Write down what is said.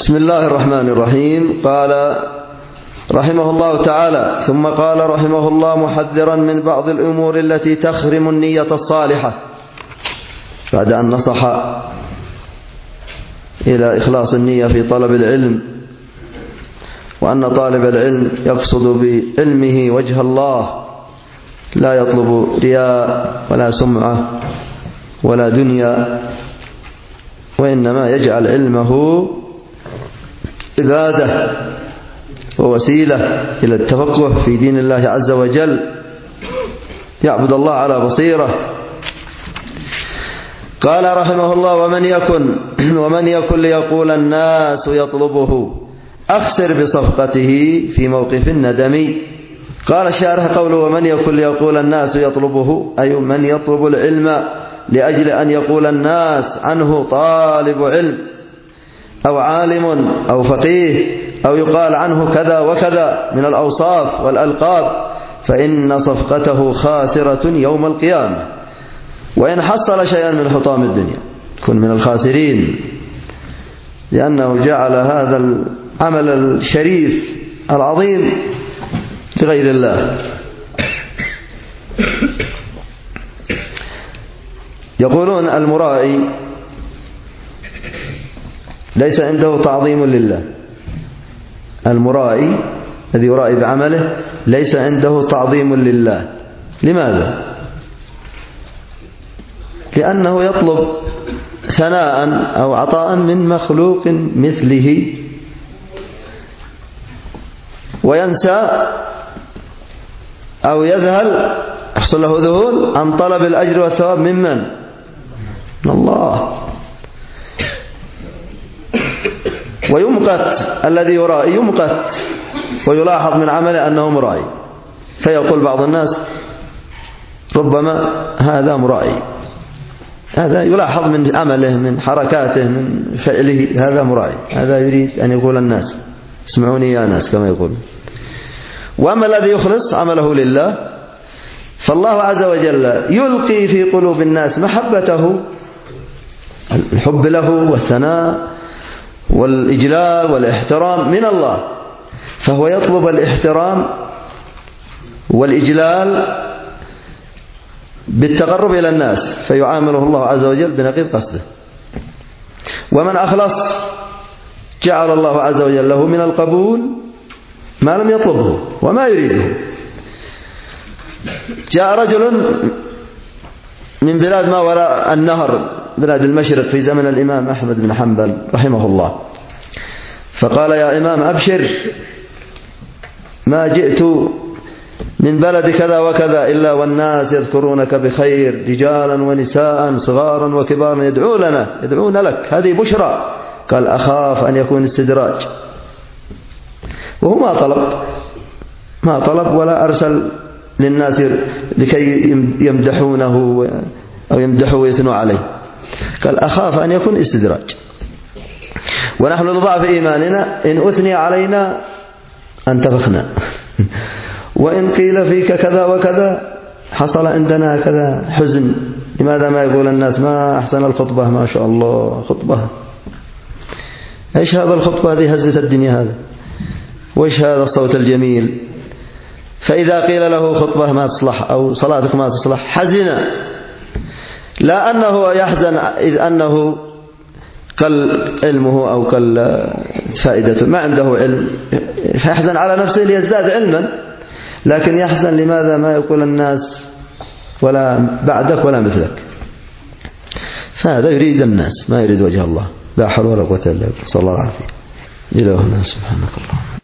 بسم الله الرحمن الرحيم. قال رحمه الله تعالى: ثم قال رحمه الله محذرا من بعض الأمور التي تخرم النية الصالحة، بعد أن نصح إلى إخلاص النية في طلب العلم، وأن طالب العلم يقصد بعلمه وجه الله، لا يطلب رياء ولا سمعة ولا دنيا، وإنما يجعل علمه عبادة ووسيلة إلى التفقه في دين الله عز وجل، يعبد الله على بصيرة. قال رحمه الله: ومن يكن ليقول الناس يطلبه أخسر بصفقته في موقف الندم. قال الشارح: قوله ومن يكن ليقول الناس يطلبه، أي من يطلب العلم لأجل أن يقول الناس عنه طالب علم أو عالم أو فقيه، أو يقال عنه كذا وكذا من الأوصاف والألقاب، فإن صفقته خاسرة يوم القيامة، وإن حصل شيئا من حطام الدنيا كن من الخاسرين، لأنه جعل هذا العمل الشريف العظيم لغير الله. يقولون المرائي ليس عنده تعظيم لله. المرائي الذي يرائي بعمله ليس عنده تعظيم لله. لماذا؟ لأنه يطلب ثناء أو عطاء من مخلوق مثله، وينسى أو يذهل، يحصل له ذهول عن طلب الأجر والثواب ممن؟ من الله. ويمقت الذي يرائي، يمقت ويلاحظ من عمله أنه مرائي، فيقول بعض الناس ربما هذا مرائي، هذا يلاحظ من عمله، من حركاته، من فعله، هذا مرائي، هذا يريد أن يقول الناس اسمعوني يا ناس كما يقول. وأما الذي يخلص عمله لله، فالله عز وجل يلقي في قلوب الناس محبته، الحب له والثناء والإجلال والاحترام من الله، فهو يطلب الاحترام والإجلال بالتقرب إلى الناس، فيعامله الله عز وجل بنقيض قصده. ومن أخلص جعل الله عز وجل له من القبول ما لم يطلبه وما يريده. جاء رجل من بلاد ما وراء النهر، بلاد المشرق، في زمن الإمام أحمد بن حنبل رحمه الله، فقال: يا إمام أبشر، ما جئت من بلد كذا وكذا إلا والناس يذكرونك بخير، رجالا ونساء صغارا وكبارا يدعون لك، هذه بشرى. قال: أخاف أن يكون استدراج. وهو ما طلب ولا أرسل للناس لكي يمدحونه أو يمدحوا ويثنوا عليه، قال: أخاف أن يكون استدراج. ونحن نضعف إيماننا إن أثني علينا انتفخنا، وإن قيل فيك كذا وكذا حصل عندنا كذا حزن. لماذا ما يقول الناس ما أحسن الخطبة، ما شاء الله خطبة، إيش هذا الخطبة هذه هزت الدنيا هذا، وإيش هذا الصوت الجميل. فإذا قيل له خطبة ما تصلح أو صلاتك ما تصلح حزن، لا أنه يحزن إذ أنه قل علمه أو قل فائدته، ما عنده علم فيحزن على نفسه ليزداد علما، لكن يحزن لماذا ما يقول الناس ولا بعدك ولا مثلك. فهذا يريد الناس، ما يريد وجه الله. لا حول ولا قوة إلا بالله. صلى الله عليه وسلم. إلهنا سبحانك اللهم.